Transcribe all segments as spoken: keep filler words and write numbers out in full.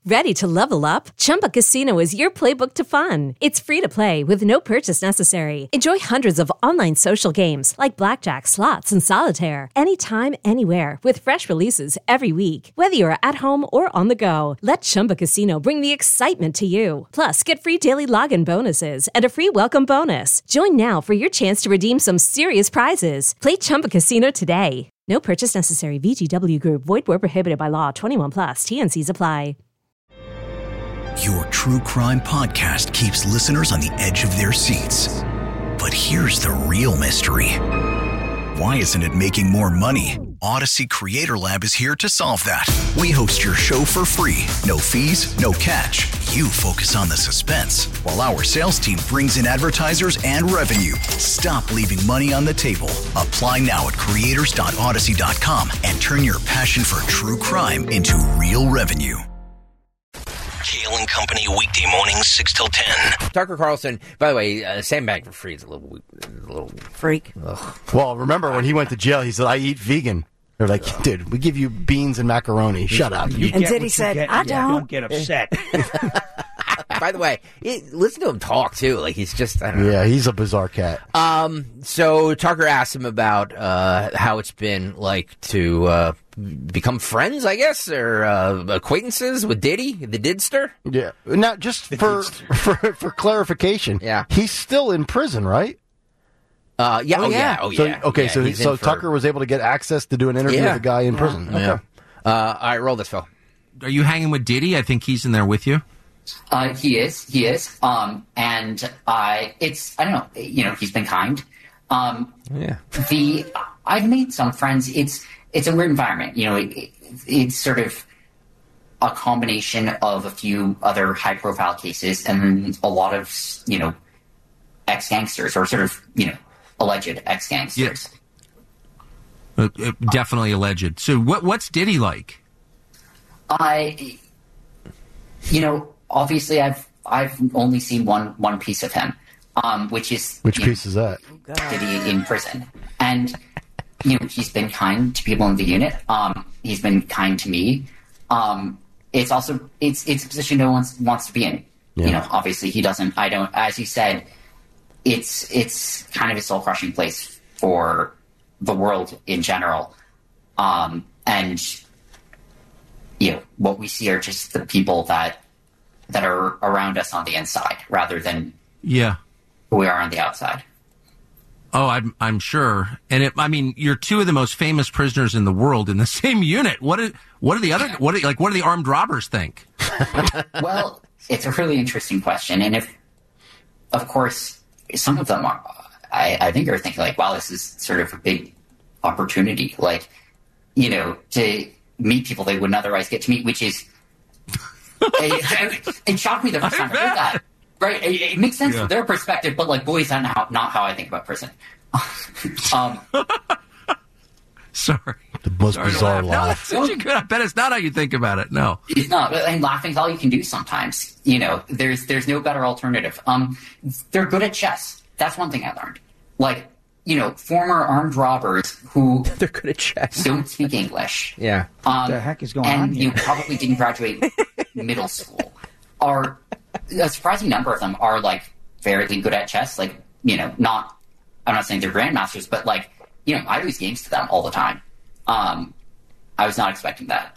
Ready to level up? Chumba Casino is your playbook to fun. It's free to play with no purchase necessary. Enjoy hundreds of online social games like blackjack, slots, and solitaire anytime, anywhere with fresh releases every week. Whether you're at home or on the go, let Chumba Casino bring the excitement to you. Plus, get free daily login bonuses and a free welcome bonus. Join now for your chance to redeem some serious prizes. Play Chumba Casino today. No purchase necessary. V G W Group. Void where prohibited by law. twenty-one plus. T N Cs apply. Your true crime podcast keeps listeners on the edge of their seats. But here's the real mystery. Why isn't it making more money? Odyssey Creator Lab is here to solve that. We host your show for free. No fees, no catch. You focus on the suspense, while our sales team brings in advertisers and revenue. Stop leaving money on the table. Apply now at creators dot odyssey dot com and turn your passion for true crime into real revenue. Kale and Company, weekday mornings, six till ten. Tucker Carlson, by the way, uh, Sam Bankman-Fried's a little, a little freak. Ugh. Well, remember when he went to jail, he said, I eat vegan. They're like, dude, we give you beans and macaroni. Shut up. You and Diddy said, I don't. Don't get upset. By the way, it, listen to him talk, too. Like, he's just, I don't know. Yeah, he's a bizarre cat. Um, so Tucker asked him about uh, how it's been like to uh, become friends, I guess, or uh, acquaintances with Diddy, the Didster. Yeah. Now, just for, for for clarification, yeah, he's still in prison, right? Uh, yeah, oh, oh yeah, yeah, oh so, yeah. Okay, yeah, so so for... Tucker was able to get access to do an interview yeah. with a guy in yeah. prison. Yeah. Okay. Uh, all right, roll this, Phil. Are you hanging with Diddy? I think he's in there with you. Uh, he is, he is. Um, and I, it's, I don't know, you know, he's been kind. Um, yeah. The, I've made some friends. It's, it's a weird environment. You know, it, it, it's sort of a combination of a few other high profile cases and then a lot of, you know, ex gangsters or sort of, you know, alleged ex gangsters. Yeah. Uh, uh, definitely alleged. So what, what's Diddy like? I, you know, obviously, I've I've only seen one one piece of him, um, which is which you piece know, is that? Diddy in prison, and you know he's been kind to people in the unit. Um, he's been kind to me. Um, it's also it's it's a position no one wants to be in. Yeah. You know, obviously he doesn't. I don't. As you said, it's it's kind of a soul crushing place for the world in general, um, and you know what we see are just the people that. that are around us on the inside rather than yeah who we are on the outside. Oh, I'm I'm sure. And it, I mean, you're two of the most famous prisoners in the world in the same unit. What are what are the other what are, like what do the armed robbers think? Well, it's a really interesting question, and if of course some of them are, I, I think are thinking like, wow, this is sort of a big opportunity, like you know, to meet people they wouldn't otherwise get to meet, which is. it, it shocked me the first time I heard that. Right? It, it makes sense yeah. from their perspective, but like, boy, is that not, not how I think about prison. um, Sorry. The most Sorry bizarre laugh. laugh. No, that's such a good. I bet it's not how you think about it. No, it's not. And laughing's all you can do sometimes. You know, there's there's no better alternative. Um, they're good at chess. That's one thing I learned. Like, you know, former armed robbers who they're good at chess don't speak English. Yeah. Um, what the heck is going and on here? you probably didn't graduate middle school. Are a surprising number of them are like fairly good at chess. Like, you know, not I'm not saying they're grandmasters, but like, you know, I lose games to them all the time. Um, I was not expecting that.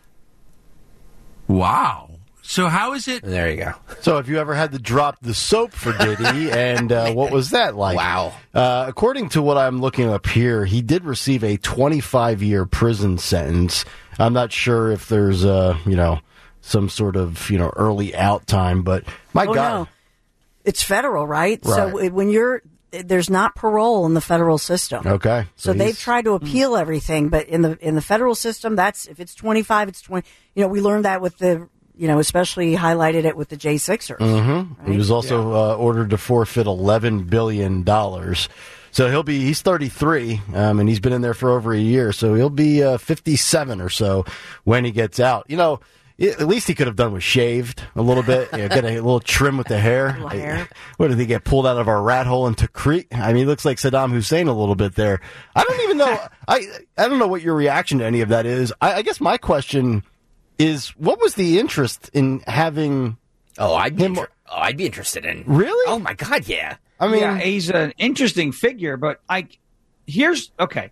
Wow. So how is it? There you go. So have you ever had to drop the soap for Diddy, and uh, what was that like? Wow. Uh, according to what I'm looking up here, he did receive a twenty-five year prison sentence. I'm not sure if there's, uh, you know, some sort of, you know, early out time, but my oh, God. No. It's federal, right? right? So when you're, there's not parole in the federal system. Okay. So, so they've tried to appeal mm. everything, but in the in the federal system, that's if it's twenty-five, it's twenty. You know, we learned that with the. You know, especially highlighted it with the J Sixers. Mm-hmm. Right? He was also yeah. uh, ordered to forfeit eleven billion dollars. So he'll be, he's thirty-three, um, and he's been in there for over a year. So he'll be uh, fifty-seven or so when he gets out. You know, it, at least he could have done was shaved a little bit, you know, get a little trim with the hair. hair. What did he get pulled out of our rat hole in Tikrit? I mean, he looks like Saddam Hussein a little bit there. I don't even know. I I don't know what your reaction to any of that is. I, I guess my question is what was the interest in having? Oh, I'd be him, inter- oh, I'd be interested in. Really? Oh my God, yeah. I mean, yeah, he's an interesting figure, but I here's okay.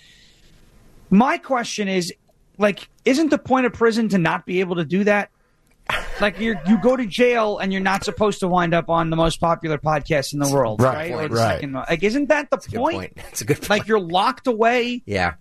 My question is, like, isn't the point of prison to not be able to do that? Like, you you go to jail and you're not supposed to wind up on the most popular podcast in the world, right? Right. Or the right. second, like, isn't that the That's a point? good point? That's a good point. Like, you're locked away. Yeah.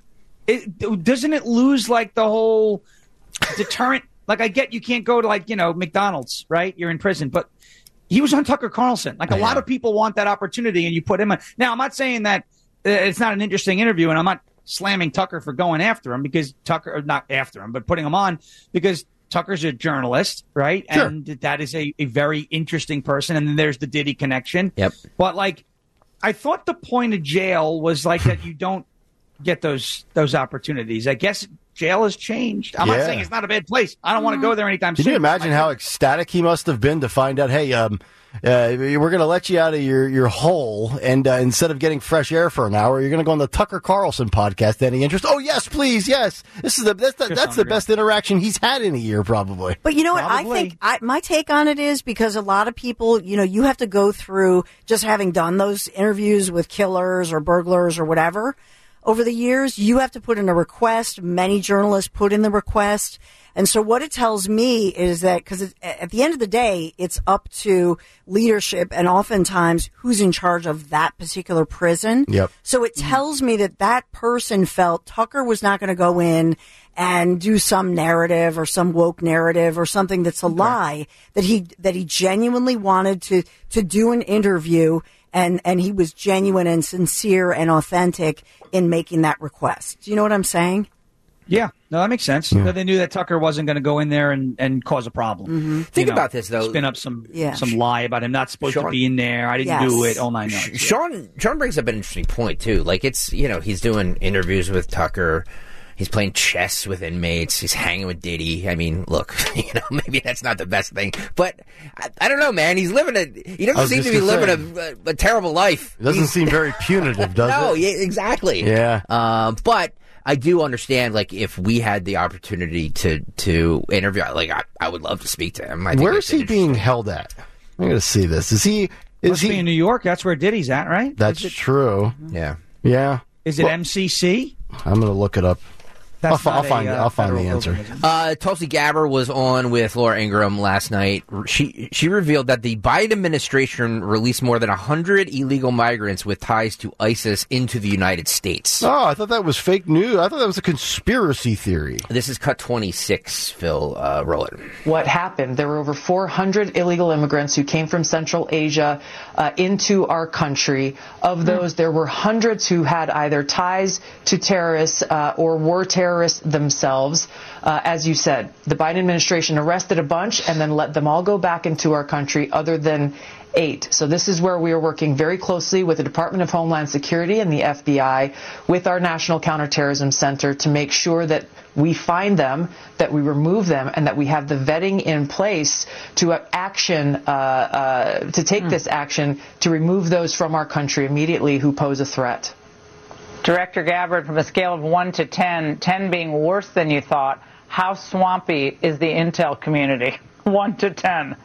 It, doesn't it lose like the whole deterrent? Like, I get you can't go to, like, you know, McDonald's, right? You're in prison, but he was on Tucker Carlson. Like, a yeah. lot of people want that opportunity, and you put him on. Now, I'm not saying that uh, it's not an interesting interview, and I'm not slamming Tucker for going after him because Tucker, or not after him, but putting him on because Tucker's a journalist, right? Sure. And that is a, a very interesting person. And then there's the Diddy connection. Yep. But, like, I thought the point of jail was like that you don't get those those opportunities. I guess jail has changed. I'm Yeah. not saying it's not a bad place. I don't want to go there anytime Can soon. you imagine Like, how ecstatic he must have been to find out, hey, um, uh, we're going to let you out of your, your hole, and uh, instead of getting fresh air for an hour, you're going to go on the Tucker Carlson podcast. Any interest? Oh, yes, please, yes. This is the that's the, that's the hungry. best interaction he's had in a year, probably. But you know what? I Probably. think I, my take on it is because a lot of people, you know, you have to go through just having done those interviews with killers or burglars or whatever over the years. You have to put in a request. Many journalists put in the request. And so what it tells me is that because at the end of the day, it's up to leadership and oftentimes who's in charge of that particular prison. Yep. So it tells me that that person felt Tucker was not going to go in and do some narrative or some woke narrative or something that's a lie, that he that he genuinely wanted to to do an interview, and and he was genuine and sincere and authentic in making that request. Do you know what I'm saying? Yeah, no, that makes sense. Yeah. They knew that Tucker wasn't going to go in there and, and cause a problem. Mm-hmm. Think You know, about this, though. Spin up some Yeah. some lie about him not supposed Sean- to be in there. I didn't Yes. do it. All nine yards. Yeah. Sean Sean brings up an interesting point too. Like, it's, you know, he's doing interviews with Tucker. He's playing chess with inmates. He's hanging with Diddy. I mean, look, you know, maybe that's not the best thing, but I, I don't know, man. He's living a. He I doesn't was seem to just be gonna living a, a, a terrible life. It doesn't He's- seem very punitive, does no, it? yeah, exactly. Yeah. Um, but I do understand, like, if we had the opportunity to to interview, like, I, I would love to speak to him. I think Where it's is he being held at? I'm going to see this. Is he? Is Must be in he? New York. That's where Diddy's at, right? That's is it, true. Yeah. Yeah. is it M C C? I'm going to look it up. I'll, fi- I'll not a, find. uh, I'll find the federal answer. organism. Uh, Tulsi Gabbard was on with Laura Ingraham last night. She she revealed that the Biden administration released more than one hundred illegal migrants with ties to ISIS into the United States. Oh, I thought that was fake news. I thought that was a conspiracy theory. This is cut twenty-six, Phil. Uh, roll it. What happened? There were over four hundred illegal immigrants who came from Central Asia uh, into our country. Of those, there were hundreds who had either ties to terrorists uh, or were terrorists themselves. Uh, as you said, the Biden administration arrested a bunch and then let them all go back into our country, other than eight. So this is where we are working very closely with the Department of Homeland Security and the F B I, with our National Counterterrorism Center, to make sure that we find them, that we remove them, and that we have the vetting in place to uh, action, uh, uh, to take mm. this action to remove those from our country immediately who pose a threat. Director Gabbard, from a scale of one to ten, ten being worse than you thought, how swampy is the intel community? one to ten.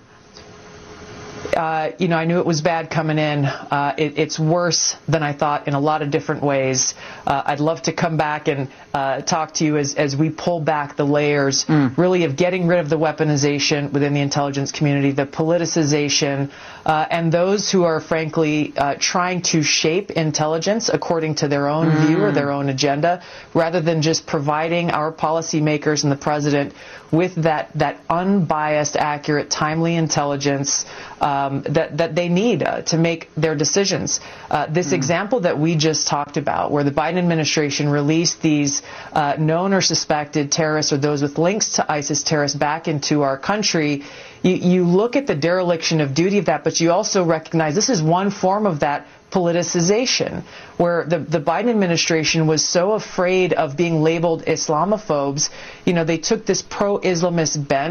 Uh, you know, I knew it was bad coming in. Uh, it, it's worse than I thought in a lot of different ways. Uh, I'd love to come back and uh, talk to you as, as we pull back the layers, mm. really, of getting rid of the weaponization within the intelligence community, the politicization, uh, and those who are, frankly, uh, trying to shape intelligence according to their own mm. view or their own agenda, rather than just providing our policymakers and the president with that, that unbiased, accurate, timely intelligence um, that, that they need uh, to make their decisions. Uh, this mm. example that we just talked about, where the Biden administration released these uh, known or suspected terrorists or those with links to ISIS terrorists back into our country, you, you look at the dereliction of duty of that, but you also recognize this is one form of that politicization, where the, the Biden administration was so afraid of being labeled Islamophobes. You know, they took this pro-Islamist bent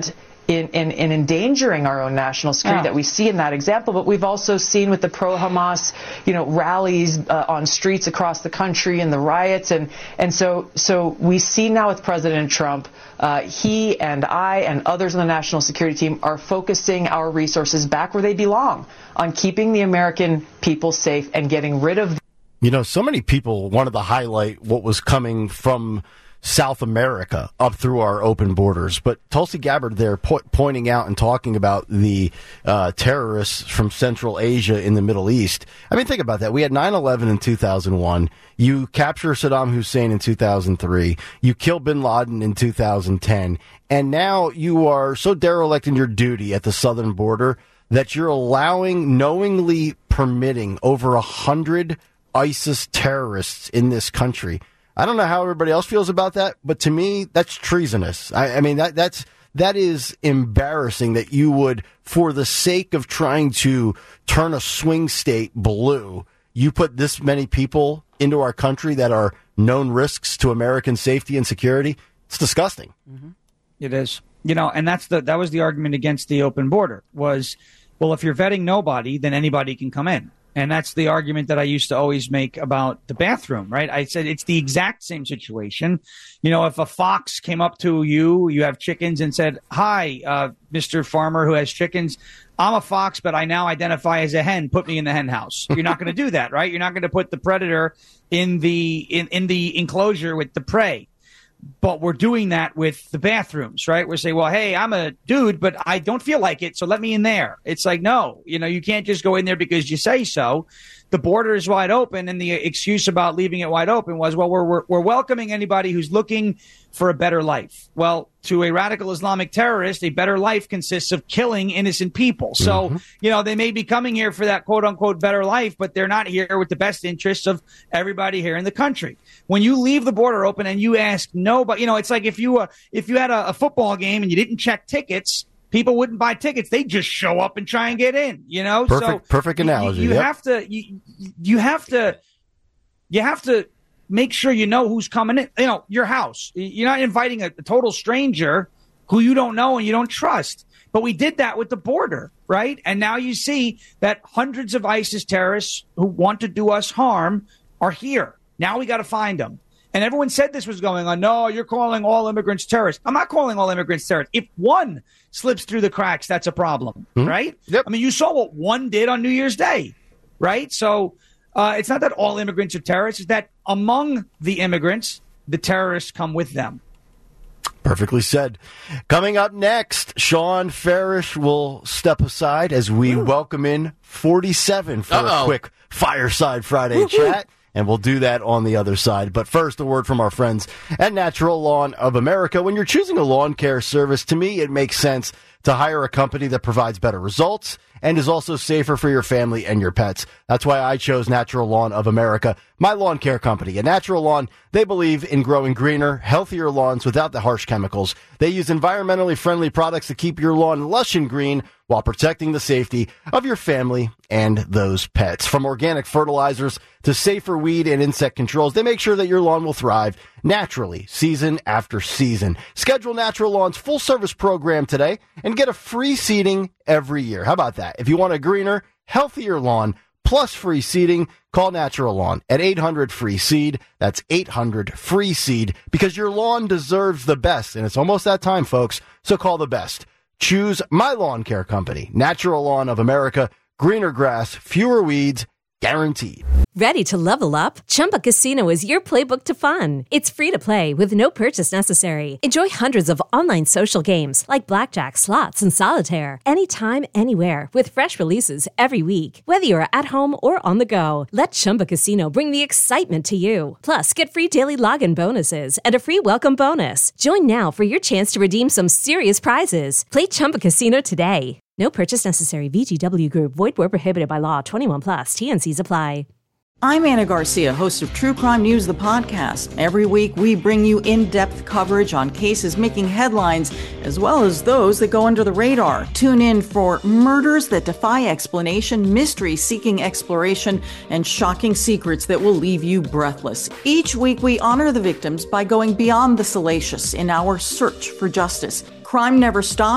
in, in, in endangering our own national security Yeah. that we see in that example. But we've also seen with the pro-Hamas, you know, rallies uh, on streets across the country and the riots. And, and so, so we see now with President Trump, uh, he and I and others on the national security team are focusing our resources back where they belong, on keeping the American people safe and getting rid of. You know, so many people wanted to highlight what was coming from South America up through our open borders. But Tulsi Gabbard there po- pointing out and talking about the uh, terrorists from Central Asia in the Middle East. I mean, think about that. We had nine eleven in two thousand one. You capture Saddam Hussein in two thousand three. You kill bin Laden in two thousand ten. And now you are so derelict in your duty at the southern border that you're allowing, knowingly permitting over a hundred ISIS terrorists in this country. I don't know how everybody else feels about that, but to me, that's treasonous. I, I mean, that that's that is embarrassing that you would, for the sake of trying to turn a swing state blue, you put this many people into our country that are known risks to American safety and security. It's disgusting. Mm-hmm. It is. You know, and that's the that was the argument against the open border was, well, if you're vetting nobody, then anybody can come in. And that's the argument that I used to always make about the bathroom, right? I said it's the exact same situation. You know, if a fox came up to you, you have chickens, and said, hi, uh, Mister Farmer who has chickens, I'm a fox, but I now identify as a hen. Put me in the hen house. You're not going to do that, right? You're not going to put the predator in the in, in the enclosure with the prey. But we're doing that with the bathrooms, right? We're saying, well, hey, I'm a dude, but I don't feel like it, so let me in there. It's like, no, you know, you can't just go in there because you say so. The border is wide open, and the excuse about leaving it wide open was, well, we're, we're, we're welcoming anybody who's looking for a better life. Well, to a radical Islamic terrorist, a better life consists of killing innocent people. So, mm-hmm. you know, they may be coming here for that quote unquote better life, but they're not here with the best interests of everybody here in the country. When you leave the border open and you ask nobody, you know, it's like if you, uh, if you had a, a football game and you didn't check tickets, people wouldn't buy tickets. They just show up and try and get in, you know? Perfect, so perfect analogy. You, you yep. have to, you, you have to, you have to make sure you know who's coming in, you know, your house. You're not inviting a, a total stranger who you don't know and you don't trust. But we did that with the border, right? And now you see that hundreds of ISIS terrorists who want to do us harm are here. Now we got to find them. And everyone said this was going on. No, you're calling all immigrants terrorists. I'm not calling all immigrants terrorists. If one slips through the cracks, that's a problem, mm-hmm. right? Yep. I mean, you saw what one did on New Year's Day, right? So uh, it's not that all immigrants are terrorists. It's that among the immigrants, the terrorists come with them. Perfectly said. Coming up next, Sean Farish will step aside as we Ooh. welcome in forty-seven for Uh-oh. a quick Fireside Friday Woo-hoo. chat. And we'll do that on the other side. But first, a word from our friends at Natural Lawn of America. When you're choosing a lawn care service, to me, it makes sense to hire a company that provides better results and is also safer for your family and your pets. That's why I chose Natural Lawn of America, my lawn care company. At Natural Lawn, they believe in growing greener, healthier lawns without the harsh chemicals. They use environmentally friendly products to keep your lawn lush and green while protecting the safety of your family and those pets. From organic fertilizers to safer weed and insect controls, they make sure that your lawn will thrive naturally, season after season. Schedule Natural Lawn's full-service program today and get a free seeding every year. How about that? If you want a greener, healthier lawn plus free seeding, call Natural Lawn at eight hundred free seed. That's eight hundred free seed, because your lawn deserves the best, and it's almost that time, folks, so call the best. Choose my lawn care company, Natural Lawn of America. Greener grass, fewer weeds, guaranteed. Ready to level up? Chumba Casino is your playbook to fun. It's free to play with no purchase necessary. Enjoy hundreds of online social games like blackjack, slots, and solitaire anytime, anywhere with fresh releases every week. Whether you're at home or on the go, let Chumba Casino bring the excitement to you. Plus, get free daily login bonuses and a free welcome bonus. Join now for your chance to redeem some serious prizes. Play Chumba Casino today. No purchase necessary. V G W Group. Void where prohibited by law. twenty-one plus. T N Cs apply. I'm Anna Garcia, host of True Crime News, the podcast. Every week, we bring you in-depth coverage on cases making headlines, as well as those that go under the radar. Tune in for murders that defy explanation, mysteries seeking exploration, and shocking secrets that will leave you breathless. Each week, we honor the victims by going beyond the salacious in our search for justice. Crime never stops,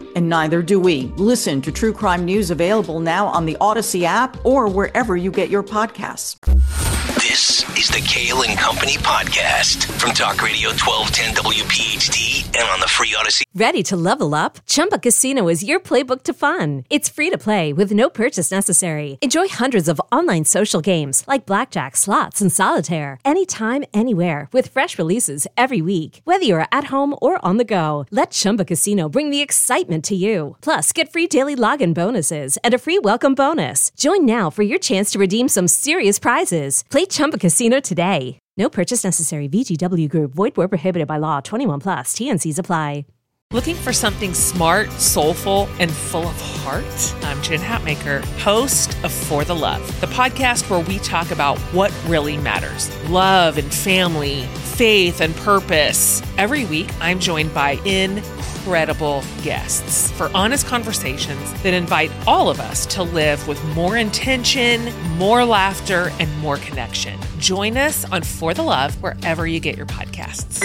And neither do we. Listen to True Crime News available now on the Odyssey app or wherever you get your podcasts. This is the Kale and Company podcast from Talk Radio twelve ten W P H D and on the free Odyssey. Ready to level up? Chumba Casino is your playbook to fun. It's free to play with no purchase necessary. Enjoy hundreds of online social games like blackjack, slots, and solitaire anytime, anywhere with fresh releases every week. Whether you're at home or on the go, let Chumba Casino bring the excitement to you. Plus, get free daily login bonuses and a free welcome bonus. Join now for your chance to redeem some serious prizes. Play Chumba Casino today. No purchase necessary. V G W Group. Void where prohibited by law. twenty-one plus. T N Cs apply. Looking for something smart, soulful, and full of heart? I'm Jen Hatmaker, host of For the Love, the podcast where we talk about what really matters. Love and family, faith and purpose. Every week, I'm joined by incredible guests for honest conversations that invite all of us to live with more intention, more laughter, and more connection. Join us on For the Love wherever you get your podcasts.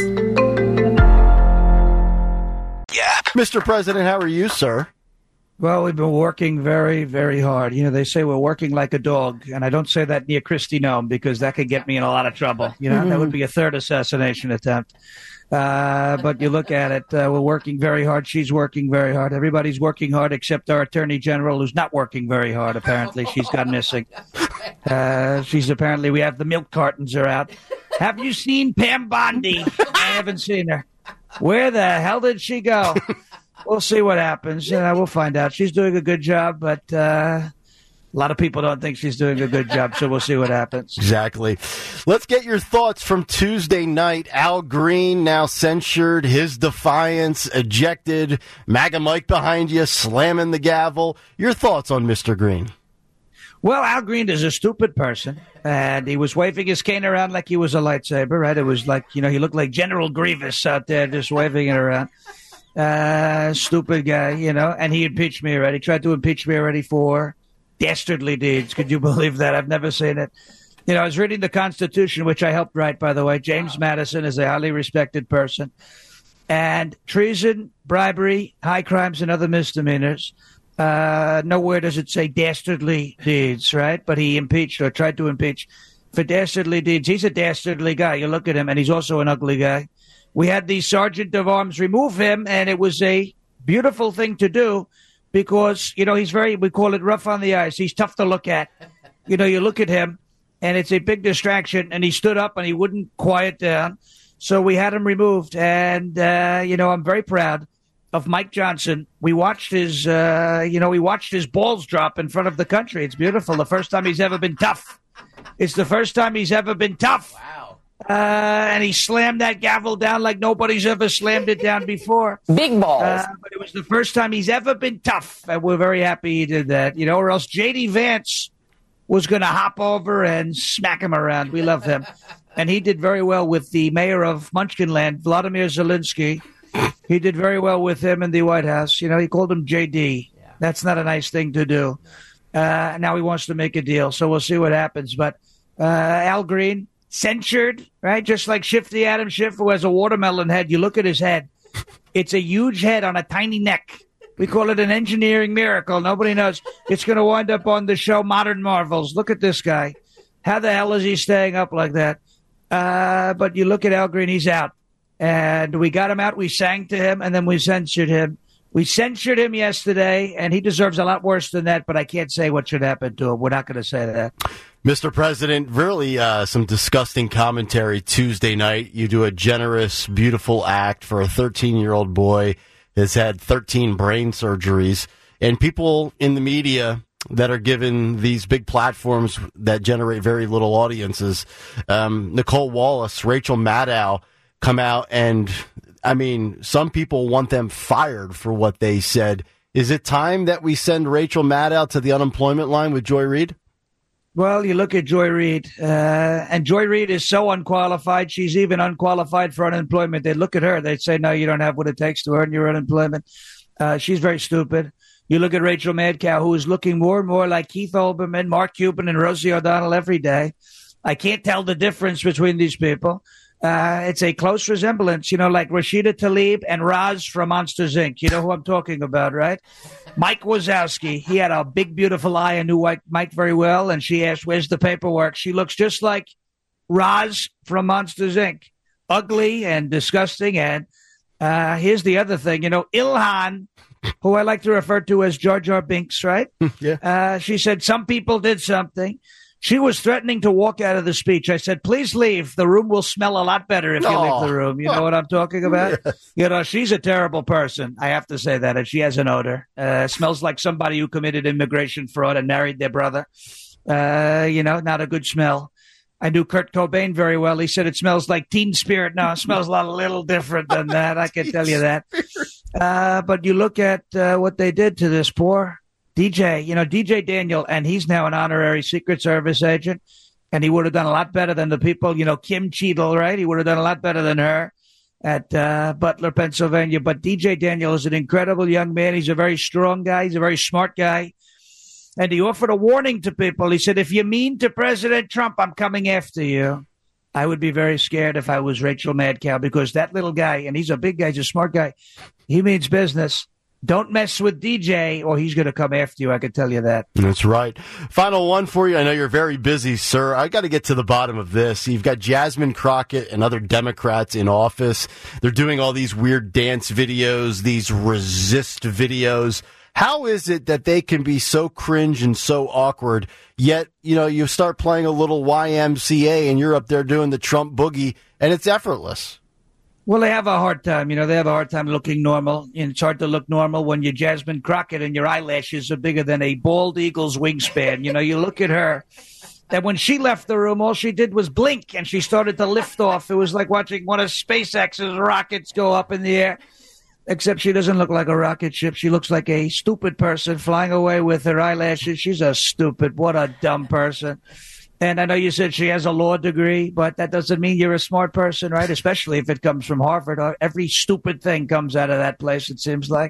Yeah. Mister President, how are you, sir? Well, we've been working very, very hard. You know, they say we're working like a dog, and I don't say that near Kristi Noem because that could get me in a lot of trouble. You know, mm-hmm. That would be a third assassination attempt. Uh, but you look at it, uh, we're working very hard. She's working very hard. Everybody's working hard except our Attorney General, who's not working very hard, apparently. She's gone missing. Uh, she's apparently, we have the milk cartons are out. Have you seen Pam Bondi? I haven't seen her. Where the hell did she go? We'll see what happens. Uh, we'll find out. She's doing a good job, but uh, a lot of people don't think she's doing a good job, so we'll see what happens. Exactly. Let's get your thoughts from Tuesday night. Al Green now censured, his defiance, ejected, MAGA Mike behind you, slamming the gavel. Your thoughts on Mister Green? Well, Al Green is a stupid person, and he was waving his cane around like he was a lightsaber, right? It was like, you know, he looked like General Grievous out there just waving it around. Uh, stupid guy, you know, and he impeached me already. He tried to impeach me already for dastardly deeds. Could you believe that? I've never seen it. You know, I was reading the Constitution, which I helped write, by the way. James Madison is a highly respected person. And treason, bribery, high crimes, and other misdemeanors. Uh, nowhere does it say dastardly deeds, right? But he impeached or tried to impeach for dastardly deeds. He's a dastardly guy. You look at him, and he's also an ugly guy. We had the sergeant of arms remove him, and it was a beautiful thing to do because, you know, he's very, we call it rough on the eyes. He's tough to look at. You know, you look at him, and it's a big distraction, and he stood up, and he wouldn't quiet down. So we had him removed, and, uh, you know, I'm very proud of Mike Johnson. We watched his, uh, you know, we watched his balls drop in front of the country. It's beautiful. The first time he's ever been tough. It's the first time he's ever been tough. Wow. Uh, and he slammed that gavel down like nobody's ever slammed it down before. Big balls. Uh, but it was the first time he's ever been tough. And we're very happy he did that, you know, or else J D Vance was going to hop over and smack him around. We love him. And he did very well with the mayor of Munchkinland, Vladimir Zelensky. He did very well with him in the White House. You know, he called him J D. Yeah. That's not a nice thing to do. Uh, now he wants to make a deal, so we'll see what happens. But uh, Al Green, censured, right? Just like Shifty Adam Schiff, who has a watermelon head. You look at his head. It's a huge head on a tiny neck. We call it an engineering miracle. Nobody knows. It's going to wind up on the show Modern Marvels. Look at this guy. How the hell is he staying up like that? Uh, but you look at Al Green, he's out. And we got him out. We sang to him, and then we censored him. We censured him yesterday, and he deserves a lot worse than that, but I can't say what should happen to him. We're not going to say that. Mister President, really uh, some disgusting commentary Tuesday night. You do a generous, beautiful act for a thirteen-year-old boy that's had thirteen brain surgeries, and people in the media that are given these big platforms that generate very little audiences. Um, Nicole Wallace, Rachel Maddow, come out and, I mean, some people want them fired for what they said. Is it time that we send Rachel Maddow to the unemployment line with Joy Reid? Well, you look at Joy Reid, uh, and Joy Reid is so unqualified. She's even unqualified for unemployment. They look at her. They say, no, you don't have what it takes to earn your unemployment. Uh, she's very stupid. You look at Rachel Maddow, who is looking more and more like Keith Olbermann, Mark Cuban, and Rosie O'Donnell every day. I can't tell the difference between these people. Uh, it's a close resemblance, you know, like Rashida Tlaib and Roz from Monsters, Incorporated. You know who I'm talking about, right? Mike Wazowski. He had a big, beautiful eye. I knew Mike very well. And she asked, where's the paperwork? She looks just like Roz from Monsters, Incorporated. Ugly and disgusting. And uh, here's the other thing. You know, Ilhan, who I like to refer to as Jar Jar Binks, right? Yeah. Uh, she said some people did something. She was threatening to walk out of the speech. I said, please leave. The room will smell a lot better if you Oh. leave the room. You know what I'm talking about? Yes. You know, she's a terrible person. I have to say that. And she has an odor. Uh, smells like somebody who committed immigration fraud and married their brother. Uh, you know, not a good smell. I knew Kurt Cobain very well. He said it smells like Teen Spirit. No, it smells a lot, a little different than that. I can tell you that. Uh, but you look at uh, what they did to this poor D J, you know, D J Daniel, and he's now an honorary Secret Service agent, and he would have done a lot better than the people, you know, Kim Cheadle, right? He would have done a lot better than her at uh, Butler, Pennsylvania. But D J Daniel is an incredible young man. He's a very strong guy. He's a very smart guy. And he offered a warning to people. He said, if you're mean to President Trump, I'm coming after you. I would be very scared if I was Rachel Madcow, because that little guy, and he's a big guy, he's a smart guy, he means business. Don't mess with D J or he's going to come after you. I can tell you that. That's right. Final one for you. I know you're very busy, sir. I got to get to the bottom of this. You've got Jasmine Crockett and other Democrats in office. They're doing all these weird dance videos, these resist videos. How is it that they can be so cringe and so awkward, yet, you know, you start playing a little Y M C A and you're up there doing the Trump boogie and it's effortless? Well, they have a hard time. You know, they have a hard time looking normal. And it's hard to look normal when you're Jasmine Crockett and your eyelashes are bigger than a bald eagle's wingspan. You know, you look at her. And when she left the room, all she did was blink and she started to lift off. It was like watching one of SpaceX's rockets go up in the air. Except she doesn't look like a rocket ship. She looks like a stupid person flying away with her eyelashes. She's a stupid, what a dumb person. And I know you said she has a law degree, but that doesn't mean you're a smart person, right? Especially if it comes from Harvard. Every stupid thing comes out of that place, it seems like.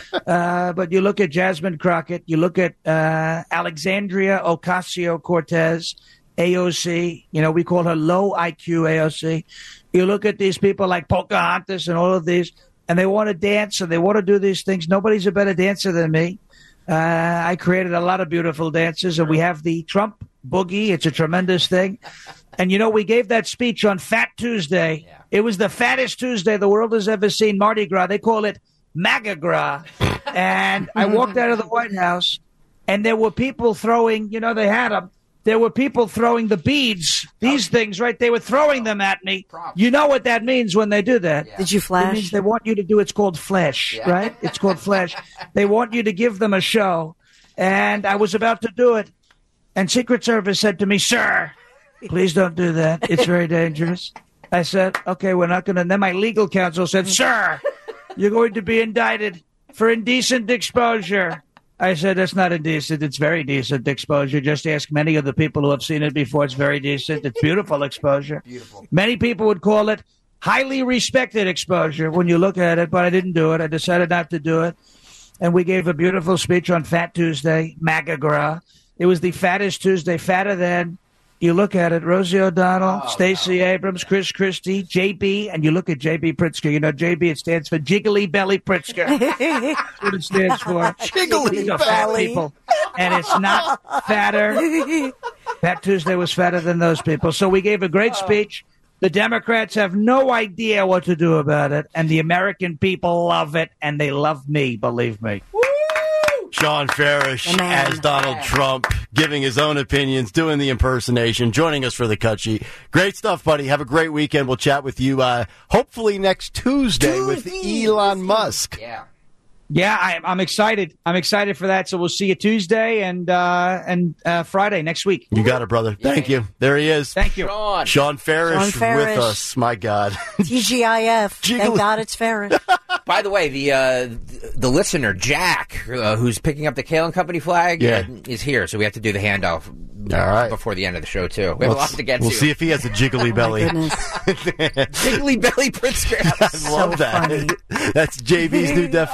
uh, but you look at Jasmine Crockett, you look at uh, Alexandria Ocasio-Cortez, A O C. You know, we call her low I Q A O C. You look at these people like Pocahontas and all of these, and they want to dance and they want to do these things. Nobody's a better dancer than me. Uh, I created a lot of beautiful dances, and we have the Trump boogie. It's a tremendous thing. And, you know, we gave that speech on Fat Tuesday. Yeah. It was the fattest Tuesday the world has ever seen, Mardi Gras. They call it MAGA Gras. And I walked out of the White House, and there were people throwing, you know, they had them. There were people throwing the beads, these things, right? They were throwing them at me. You know what that means when they do that. Yeah. Did you flash? It means they want you to do, it's called flash, yeah. right? It's called flash. They want you to give them a show. And I was about to do it. And Secret Service said to me, sir, please don't do that. It's very dangerous. I said, okay, we're not going to. And then my legal counsel said, sir, you're going to be indicted for indecent exposure. I said, that's not indecent. It's very decent exposure. Just ask many of the people who have seen it before. It's very decent. It's beautiful exposure. Beautiful. Many people would call it highly respected exposure when you look at it, but I didn't do it. I decided not to do it. And we gave a beautiful speech on Fat Tuesday, MAGA Gras. It was the fattest Tuesday, fatter than, you look at it, Rosie O'Donnell, oh, Stacey no. Abrams, Chris Christie, J B, and you look at J B Pritzker. You know, J B, it stands for Jiggly Belly Pritzker. That's what it stands for. Jiggly These are Belly. fat people. And it's not fatter. Fat Tuesday was fatter than those people. So we gave a great speech. The Democrats have no idea what to do about it, and the American people love it, and they love me, believe me. Sean Farish as Donald Trump, giving his own opinions, doing the impersonation, joining us for the cut sheet. Great stuff, buddy. Have a great weekend. We'll chat with you uh, hopefully next Tuesday, Tuesday with Elon Musk. Yeah. Yeah, I, I'm excited. I'm excited for that. So we'll see you Tuesday and uh, and uh, Friday next week. You got it, brother. Thank you. There he is. Thank you. Sean, Sean Farish, Sean Farish. with us. My God. T G I F. Thank God it's Farish. By the way, the uh, the listener, Jack, uh, who's picking up the Kale and Company flag, Yeah. uh, is here. So we have to do the handoff All right. before the end of the show, too. We have Let's- a lot to get We'll to. see if he has a jiggly belly. Goodness. Jiggly Belly Pritzker. I love that. funny. That's J B's new definition.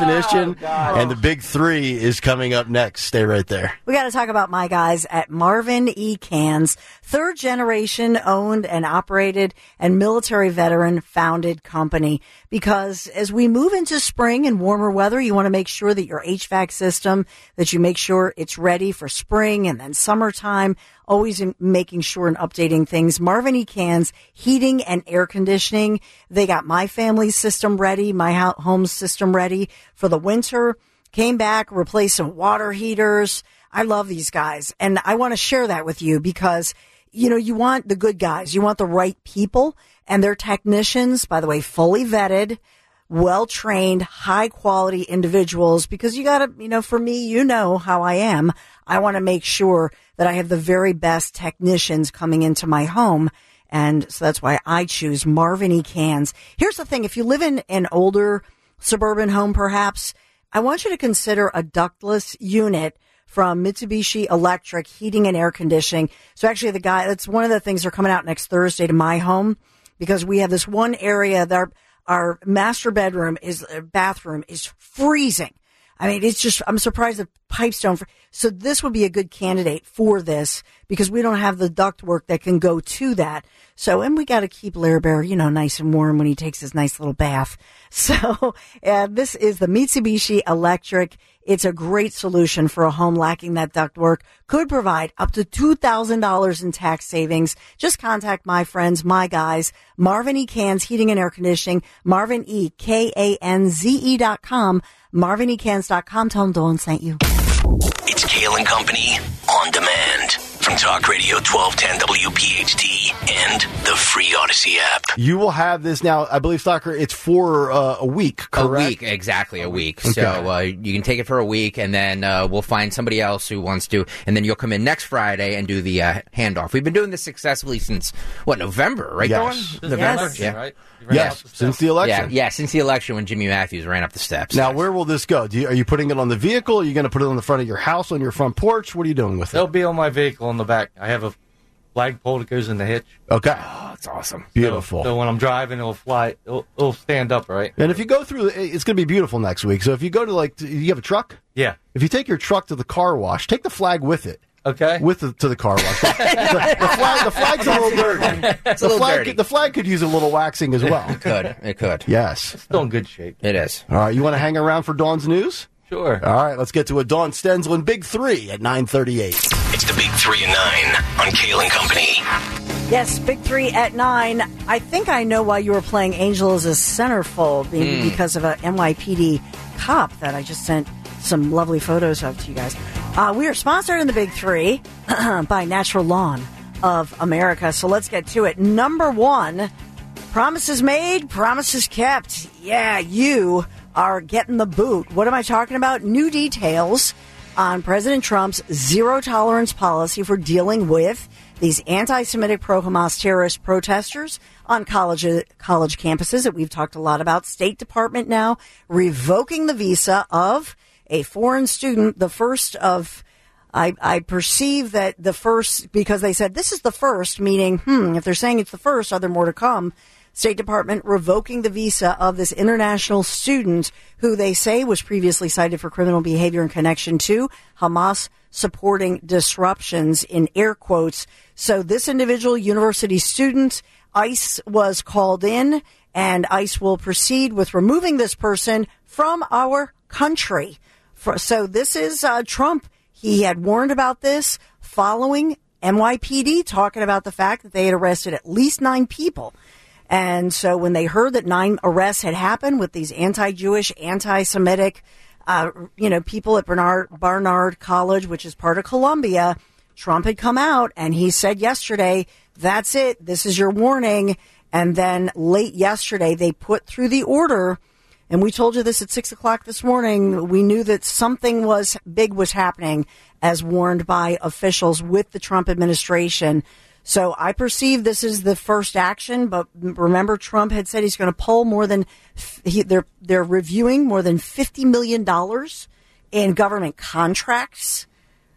seven. And the big three is coming up next. Stay right there. We got to talk about my guys at Marvin E. Cans, third generation owned and operated and military veteran founded company. Because as we move into spring and warmer weather, you want to make sure that your H V A C system, that you make sure it's ready for spring and then summertime, always in making sure and updating things. Marvin E. Cans, heating and air conditioning. They got my family's system ready, my home's system ready for the winter. Came back, replaced some water heaters. I love these guys. And I want to share that with you because, you know, you want the good guys. You want the right people. And their technicians, by the way, fully vetted, well-trained, high-quality individuals, because you got to, you know, for me, you know how I am. I want to make sure that I have the very best technicians coming into my home. And so that's why I choose Marvin E. Cans. Here's the thing. If you live in an older suburban home, perhaps, I want you to consider a ductless unit from Mitsubishi Electric Heating and Air Conditioning. So actually, the guy, that's one of the things that are coming out next Thursday to my home, because we have this one area that our, our master bedroom is, uh, bathroom is freezing. I mean, it's just, I'm surprised the pipes don't. So this would be a good candidate for this because we don't have the ductwork that can go to that. So, and we got to keep Lair Bear, you know, nice and warm when he takes his nice little bath. So, uh, this is the Mitsubishi Electric. It's a great solution for a home lacking that ductwork. Could provide up to two thousand dollars in tax savings. Just contact my friends, my guys, Marvin E. Cans Heating and Air Conditioning, Marvin E. K A N Z E dot com, Marvin E Cans dot com. Tell them Dawn sent you. It's Kale and Company on demand from Talk Radio twelve ten W P H T and the free Odyssey app. You will have this now, I believe, Stalker, it's for uh, a week, correct? A week, exactly, a week. Okay. So uh, you can take it for a week, and then uh, we'll find somebody else who wants to, and then you'll come in next Friday and do the uh, handoff. We've been doing this successfully since, what, November, right, Yes. Dawn? November? Yes. Yeah. Right? Yes, since the election. Yeah, yeah, since the election when Jimmy Matthews ran up the steps. Now, where will this go? Do you, are you putting it on the vehicle? Are you going to put it on the front of your house, on your front porch? What are you doing with it? They'll be on my vehicle in the back. I have a flagpole that goes in the hitch. Okay. Oh, that's awesome. Beautiful. So, so when I'm driving, it'll fly. It'll, it'll stand up, right? And if you go through, it's going to be beautiful next week. So if you go to, like, you have a truck? Yeah. If you take your truck to the car wash, take the flag with it. Okay. With the, to the car wash. the, the, flag, the flag's a little dirty. It's the a little flag, dirty. The flag could use a little waxing as well. It could. It could. Yes. It's still in good shape. It is. All right. You want to hang around for Dawn's news? Sure. All right. Let's get to a Dawn Stenzel in Big Three at nine thirty-eight. It's the Big Three and Nine on Kale and Company. Yes, Big Three at nine. I think I know why you were playing Angel as a centerfold, maybe Mm. because of a N Y P D cop that I just sent some lovely photos of to you guys. Uh, we are sponsored in the Big Three by Natural Lawn of America. So let's get to it. Number one, promises made, promises kept. Yeah, you are getting the boot. What am I talking about? New details on President Trump's zero tolerance policy for dealing with these anti-Semitic pro-Hamas terrorist protesters on college college campuses that we've talked a lot about. State Department now revoking the visa of a foreign student, the first of, I, I perceive that the first, because they said this is the first, meaning, hmm, if they're saying it's the first, are there more to come? State Department revoking the visa of this international student who they say was previously cited for criminal behavior in connection to Hamas supporting disruptions, in air quotes. So this individual university student, ICE was called in, and ICE will proceed with removing this person from our country. For, so this is uh, Trump. He had warned about this following N Y P D talking about the fact that they had arrested at least nine people. And so when they heard that nine arrests had happened with these anti-Jewish, anti-Semitic, uh, you know, people at Bernard, Barnard College, which is part of Columbia, Trump had come out and he said yesterday, that's it. This is your warning. And then late yesterday, they put through the order. And we told you this at six o'clock this morning. We knew that something was big was happening as warned by officials with the Trump administration. So I perceive this is the first action, but remember Trump had said he's going to pull more than, he, they're, they're reviewing more than fifty million dollars in government contracts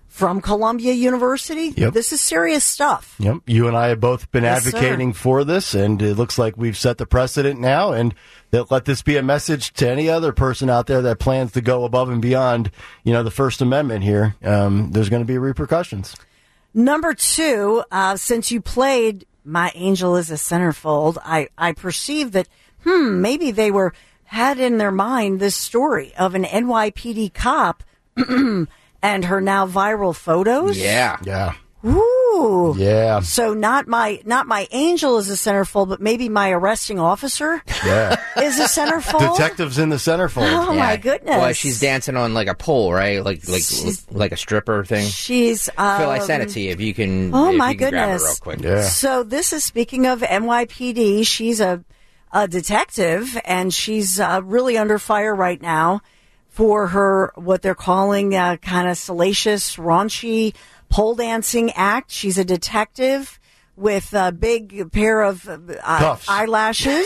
from Columbia University. Yep. This is serious stuff. Yep. You and I have both been Yes, advocating for this, and it looks like we've set the precedent now, and that let this be a message to any other person out there that plans to go above and beyond, you know, the First Amendment here. Um, there's going to be repercussions. Number two, uh, since you played My Angel is a Centerfold, I, I perceived that, hmm, maybe they were had in their mind this story of an N Y P D cop and her now viral photos. Yeah. Yeah. Ooh. Yeah. So not my not my angel is a centerfold, but maybe my arresting officer Yeah. is a centerfold. Detectives in the centerfold. Oh, my goodness. Well, she's dancing on like a pole, right? Like like like a stripper thing. She's um, Phil, I sent it to you. If you can, Oh if my you can grab it goodness. real quick. Yeah. So this is speaking of N Y P D. She's a a detective, and she's uh, really under fire right now for her what they're calling uh, kind of salacious, raunchy pole dancing act. She's a detective with a big pair of uh, eyelashes.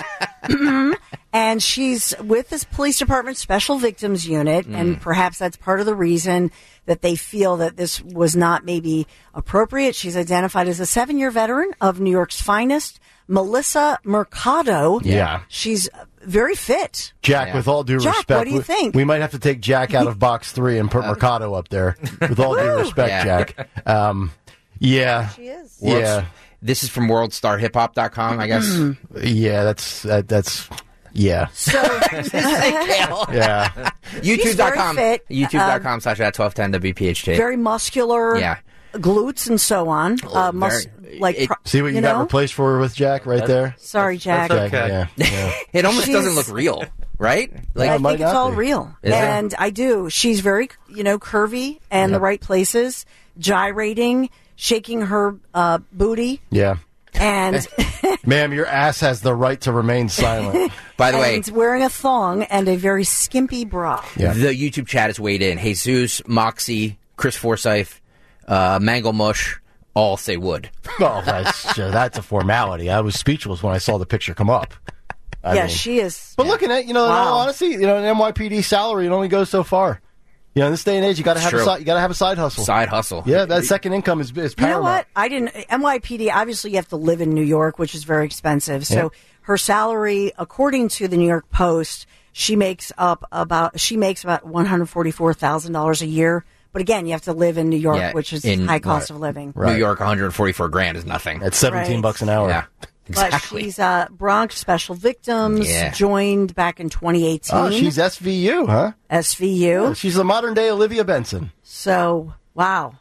And she's with this police department special victims unit, mm. and perhaps that's part of the reason that they feel that this was not maybe appropriate. She's identified as a seven-year veteran of New York's finest, Melissa Mercado. Yeah. She's very fit. Jack, Yeah. with all due Jack, respect, what do you we, think? we might have to take Jack out of box three and put Mercado up there. With all due respect, Yeah. Jack. Um, yeah. She is. Yeah. This is from world star hip hop dot com, I guess. Yeah, that's, that, that's, yeah. So, Yeah. YouTube dot com. very fit. YouTube dot com slash at twelve ten W P H T. very muscular. Yeah. Glutes and so on. Uh, mus- very- like it- pro- See what you, you got know? replaced for her with, Jack, right there? Sorry, Jack. Jack, okay. yeah. yeah. It almost She's- doesn't look real, right? Like, Yeah, I it might think it's not all be. real. Is it? And I do. She's very, you know, curvy and the right places, gyrating, shaking her uh, booty. Yeah. And, Ma'am, your ass has the right to remain silent. by the way, and wearing a thong and a very skimpy bra. Yeah. the YouTube chat has weighed in. Jesus, Moxie, Chris Forsyth, uh, Mango Mush, all say wood. Well, that's, uh, that's a formality. I was speechless when I saw the picture come up. I yeah, mean- she is. But looking at, you know, in Wow. all honesty, you know, an N Y P D salary, it only goes so far. You know, in this day and age, you got to have a true. side, you got to have a side hustle. Side hustle. Yeah, that second income is, is You know paramount. what? I didn't. N Y P D, obviously, you have to live in New York, which is very expensive. So Yeah. her salary, according to the New York Post, she makes up about she makes about one hundred forty-four thousand dollars a year. But again, you have to live in New York, Yeah, which is in- high cost right. of living. Right. New York, one hundred forty-four grand is nothing. At seventeen Right. bucks an hour. Yeah, But exactly. she's uh, Bronx Special Victims, Yeah. joined back in twenty eighteen. Oh, she's S V U, huh? S V U. She's the modern day Olivia Benson. So, wow.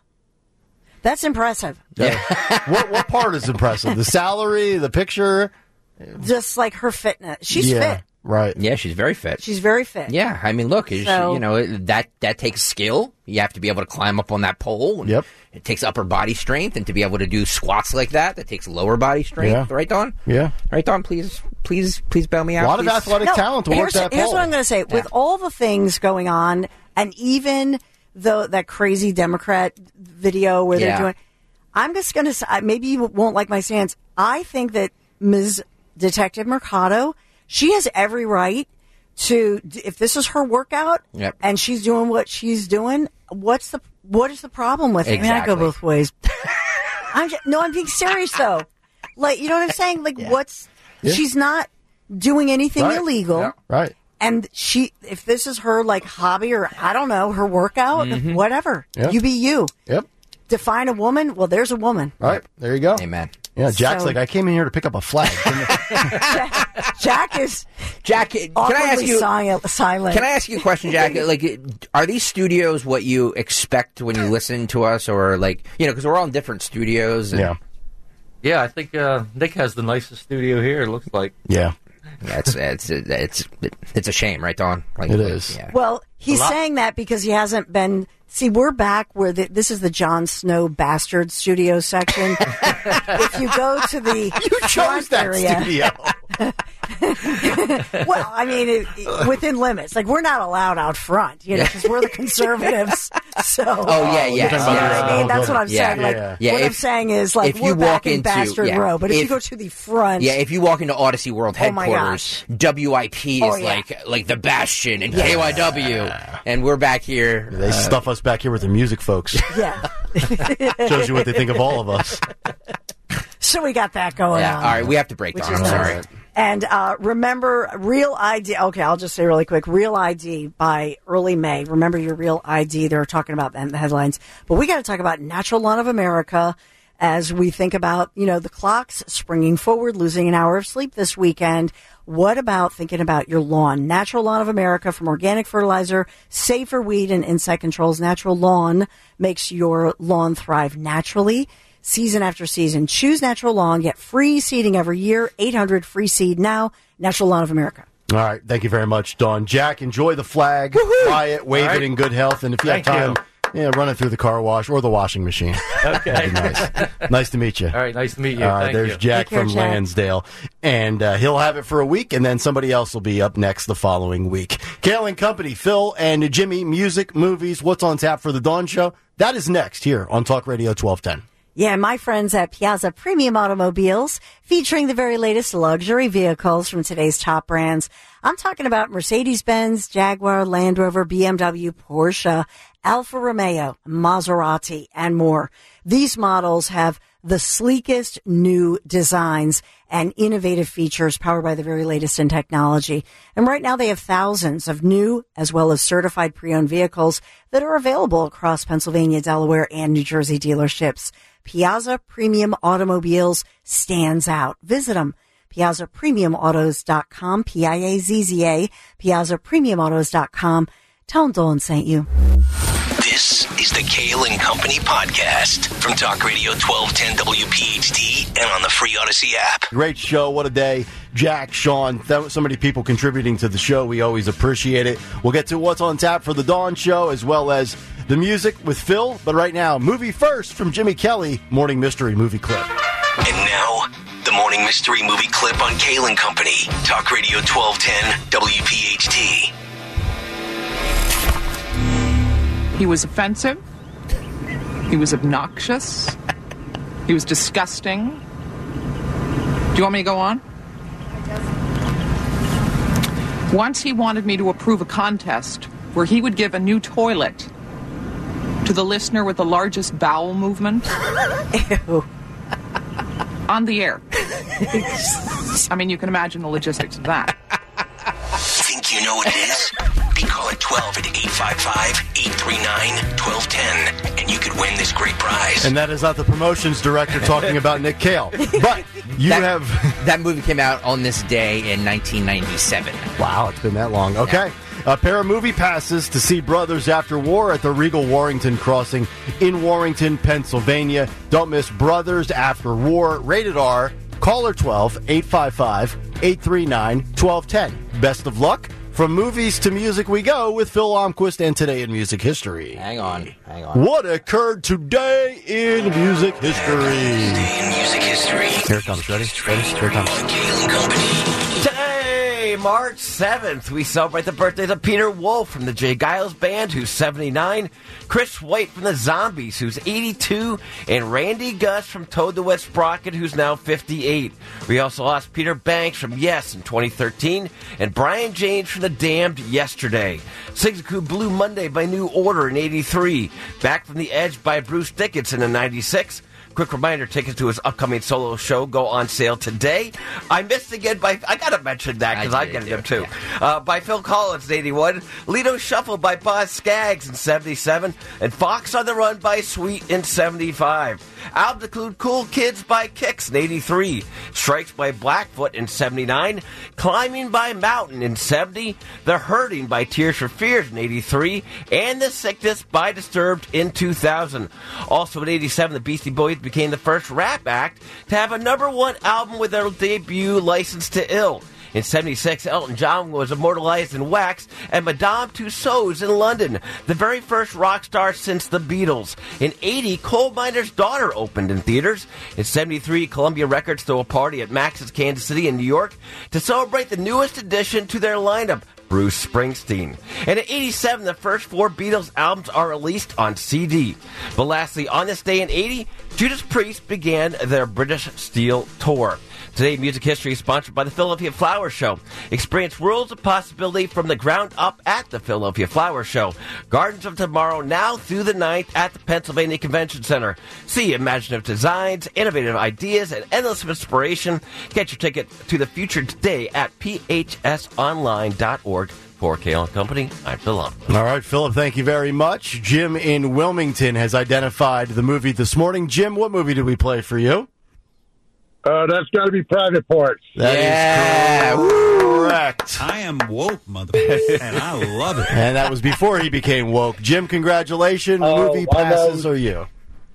That's impressive. Yeah. what what part is impressive? The salary, the picture? Just like her fitness. She's yeah, fit. right. Yeah, she's very fit. She's very fit. Yeah, I mean, look, it's- So- you know it- that that takes skill. You have to be able to climb up on that pole. And Yep. It takes upper body strength, and to be able to do squats like that, that takes lower body strength. Yeah. Right, Dawn? Yeah. Right, Dawn? Please, please, please bail me out. A lot of please. athletic No, talent to work here's, that here's pole. what I'm going to say. With all the things going on, and even the that crazy Democrat video where Yeah. they're doing, I'm just going to say, maybe you won't like my stance. I think that Miz Detective Mercado, she has every right to, if this is her workout Yep. and she's doing what she's doing, what's the what is the problem with it? I mean, I go Exactly. both ways. I'm just, no, I'm being serious though. Like, you know what I'm saying? Like, what's Yeah. she's not doing anything Right. illegal. Yeah. Right. And she, if this is her like hobby or I don't know, her workout, whatever, Yeah. you be you. Yep. Define a woman. Well, there's a woman. All right. There you go. Amen. Yeah, Jack's So- like, I came in here to pick up a flag. Jack is Jack, can I awkwardly ask you? si- silent. Can I ask you a question, Jack? Like, are these studios what you expect when you listen to us, or like, you know, because we're all in different studios? And, yeah. Yeah, I think uh, Nick has the nicest studio here. It looks like. Yeah. yeah, it's it's it's it's a shame, right, Dawn? Like, It like, is. Yeah. Well, he's A lot- saying that because he hasn't been. See, we're back where the, this is the Jon Snow bastard studio section. If you go to the You chose front that area, studio. Well, I mean, it, it, within limits. Like, we're not allowed out front, you know, because we're the conservatives. So, oh yeah, yeah. You know what I mean? That's what I'm yeah, saying. Like, yeah. Yeah, what if, I'm saying is, like, if we're you back walk in into, Bastard yeah, Row, but if, if you go to the front, yeah, if you walk into Odyssey World Oh my headquarters, W I P Oh, is yeah. like like the Bastion and Yeah. K Y W, and we're back here. They uh, stuff us back here with the music folks. Yeah. Shows you what they think of all of us. So we got that going Yeah, on. all right, we have to break Which down. is I'm sorry. nice. And uh, remember, Real I D. Okay, I'll just say really quick. Real I D by early May. Remember your Real I D. They were talking about that in the headlines. But we got to talk about Natural Lawn of America as we think about, you know, the clocks springing forward, losing an hour of sleep this weekend. What about thinking about your lawn? Natural Lawn of America, from organic fertilizer, safer weed and insect controls. Natural Lawn makes your lawn thrive naturally. Season after season. Choose Natural Lawn. Get free seeding every year. eight hundred free seed now. Natural Lawn of America. All right. Thank you very much, Dawn. Jack, enjoy the flag. Fly it, wave All it right. in good health. And if you Thank have time, yeah, run it through the car wash or the washing machine. Okay. That'd be nice. Nice to meet you. All right, nice to meet you. All right, Thank there's you. Jack Take care, from Jack. Lansdale. And uh, he'll have it for a week, and then somebody else will be up next the following week. Kale and Company, Phil and Jimmy, music, movies, what's on tap for the Dawn Show? That is next here on Talk Radio twelve ten. Yeah, my friends at Piazza Premium Automobiles, featuring the very latest luxury vehicles from today's top brands. I'm talking about Mercedes-Benz, Jaguar, Land Rover, B M W, Porsche, Alfa Romeo, Maserati, and more. These models have the sleekest new designs and innovative features powered by the very latest in technology. And right now they have thousands of new as well as certified pre-owned vehicles that are available across Pennsylvania, Delaware, and New Jersey dealerships. Piazza Premium Automobiles stands out. Visit them. Piazza Premium Autos dot com, P I A Z Z A, Piazza Premium Autos dot com. Tell them Dolan sent you. This is the Kale and Company podcast from Talk Radio twelve ten W P H T and on the free Odyssey app. Great show. What a day. Jack, Sean, th- so many people contributing to the show. We always appreciate it. We'll get to what's on tap for the Dawn Show as well as the music with Phil. But right now, movie first from Jimmy Kelly, Morning Mystery Movie Clip. And now, the Morning Mystery Movie Clip on Kale and Company. Talk Radio twelve ten W P H T. He was offensive. He was obnoxious. He was disgusting. Do you want me to go on? Once he wanted me to approve a contest where he would give a new toilet to the listener with the largest bowel movement. Ew. On the air. I mean, you can imagine the logistics of that. Think you know what it is? Be call at twelve at eight five five, eight three nine, one two one zero and you could win this great prize. And that is not the promotions director talking about Nick Cale. But you that, have... that movie came out on this day in nineteen ninety-seven. Wow, it's been that long. Okay. A pair of movie passes to see Brothers After War at the Regal Warrington Crossing in Warrington, Pennsylvania. Don't miss Brothers After War. Rated R. Caller twelve, eight five five, eight three nine, one two one zero. Best of luck. From movies to music we go with Phil Almquist and Today in Music History. Hang on, hang on. What occurred today in music history? Today in music history. Here it comes. Ready? Ready? Here it comes. On Kale and Company. Today, March seventh, we celebrate the birthdays of Peter Wolf from the Jay Giles Band, who's seventy-nine, Chris White from the Zombies, who's eighty-two, and Randy Gus from Toad the Wet Sprocket, who's now fifty-eight. We also lost Peter Banks from Yes in twenty thirteen, and Brian James from The Damned yesterday. Signature Blue Monday by New Order in eighty-three, Back from the Edge by Bruce Dickinson in ninety-six. Quick reminder, tickets to his upcoming solo show go on sale today. I Missed Again by, I gotta mention that because I'm getting them too. Uh, by Phil Collins in eighty-one, Lido Shuffle by Boz Skaggs in seventy-seven, and Fox on the Run by Sweet in seventy-five. Albums include Cool Kids by Kix in eighty-three, Strikes by Blackfoot in seventy-nine, Climbing by Mountain in seventy, The Hurting by Tears for Fears in eighty-three, and The Sickness by Disturbed in two thousand. Also in eighty-seven, the Beastie Boys became the first rap act to have a number one album with their debut License to Ill. In seventy-six, Elton John was immortalized in wax at Madame Tussauds in London, the very first rock star since the Beatles. In eighty, Coal Miner's Daughter opened in theaters. In seventy-three, Columbia Records threw a party at Max's Kansas City in New York to celebrate the newest addition to their lineup, Bruce Springsteen. And in eighty-seven, the first four Beatles albums are released on C D. But lastly, on this day in eighty, Judas Priest began their British Steel Tour. Today, Music History is sponsored by the Philadelphia Flower Show. Experience worlds of possibility from the ground up at the Philadelphia Flower Show. Gardens of Tomorrow now through the ninth at the Pennsylvania Convention Center. See imaginative designs, innovative ideas, and endless inspiration. Get your ticket to the future today at p h s online dot org. For Kale and Company, I'm Philip. All right, Philip, thank you very much. Jim in Wilmington has identified the movie this morning. Jim, what movie did we play for you? Uh, that's got to be Private Parts. That yeah. is correct. I am woke, motherfucker, and I love it. And that was before he became woke. Jim, congratulations. Oh, Movie I know. passes are you.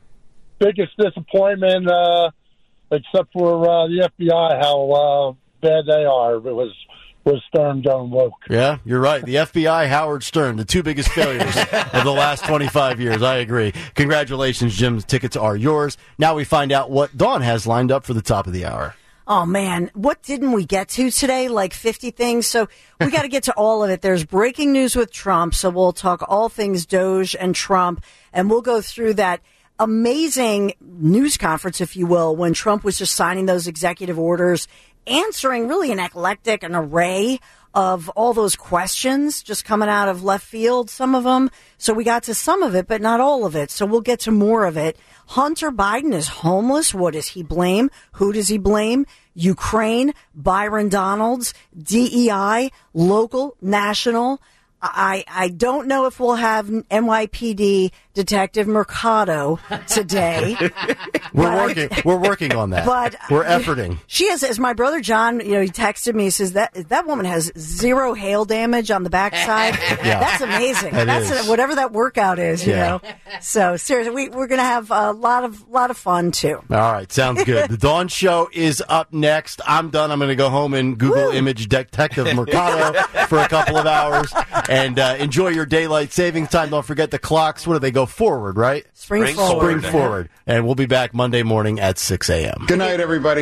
Biggest disappointment, uh, except for uh, the F B I, how uh, bad they are. It was was Stern going woke. Yeah, you're right. The F B I, Howard Stern, the two biggest failures of the last twenty-five years. I agree. Congratulations, Jim. Tickets are yours. Now we find out what Dawn has lined up for the top of the hour. Oh, man, what didn't we get to today? Like fifty things. So we got to get to all of it. There's breaking news with Trump. So we'll talk all things Doge and Trump, and we'll go through that amazing news conference, if you will, when Trump was just signing those executive orders, answering really an eclectic, an array of all those questions just coming out of left field, some of them. So we got to some of it, but not all of it. So we'll get to more of it. Hunter Biden is homeless. What does he blame? Who does he blame? Ukraine, Byron Donalds, D E I, local, national. I, I don't know if we'll have N Y P D Detective Mercado today. we're working. I, we're working on that. But we're efforting. She has, as my brother John, you know, he texted me. He says that that woman has zero hail damage on the backside. Yeah. That's amazing. That That's is. A, whatever that workout is, you yeah. know. So seriously, we, we're going to have a lot of lot of fun too. All right, sounds good. The Dawn Show is up next. I'm done. I'm going to go home and Google Woo. image Detective Mercado for a couple of hours. And uh, enjoy your daylight savings time. Don't forget the clocks. What do they go forward, right? Spring, Spring forward. Spring forward. And we'll be back Monday morning at six a.m. Good night, everybody.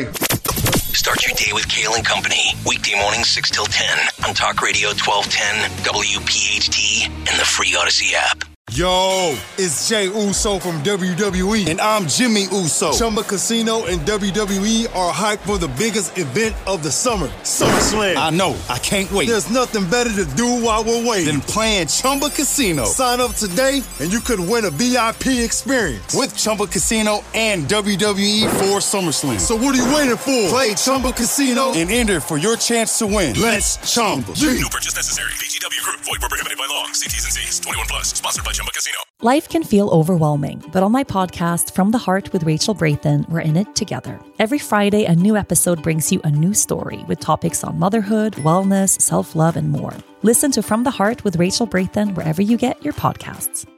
Start your day with Kale and Company. Weekday mornings six till ten on Talk Radio twelve ten, W P H T, and the free Odyssey app. Yo, it's Jay Uso from W W E, and I'm Jimmy Uso. Chumba Casino and W W E are hyped for the biggest event of the summer, SummerSlam. I know, I can't wait. There's nothing better to do while we're waiting than playing Chumba Casino. Sign up today, and you could win a V I P experience with Chumba Casino and W W E for SummerSlam. So what are you waiting for? Play Chumba Casino and enter for your chance to win. Let's Chumba. No purchase necessary. V G W Group. Void where prohibited by law. See T's and C's. twenty-one plus. Sponsored by Chumba Casino. Life can feel overwhelming, but on my podcast, From the Heart with Rachel Brathen, we're in it together. Every Friday, a new episode brings you a new story with topics on motherhood, wellness, self-love, and more. Listen to From the Heart with Rachel Brathen wherever you get your podcasts.